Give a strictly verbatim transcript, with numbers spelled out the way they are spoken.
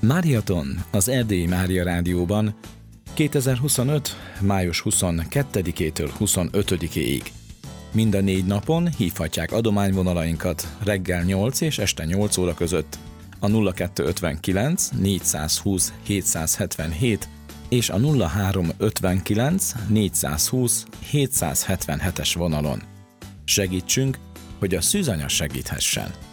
Máriaton az Erdélyi Mária Rádióban kétezer-huszonöt. május huszonkettedikétől huszonötödikéig. Mind a négy napon hívhatják adományvonalainkat reggel nyolc és este nyolc óra között a nulla kettő ötvenkilenc négyszázhúsz hétszázhetvenhét és a nulla három ötvenkilenc négyszázhúsz hétszázhetvenhetes vonalon. Segítsünk, hogy a szűzanya segíthessen.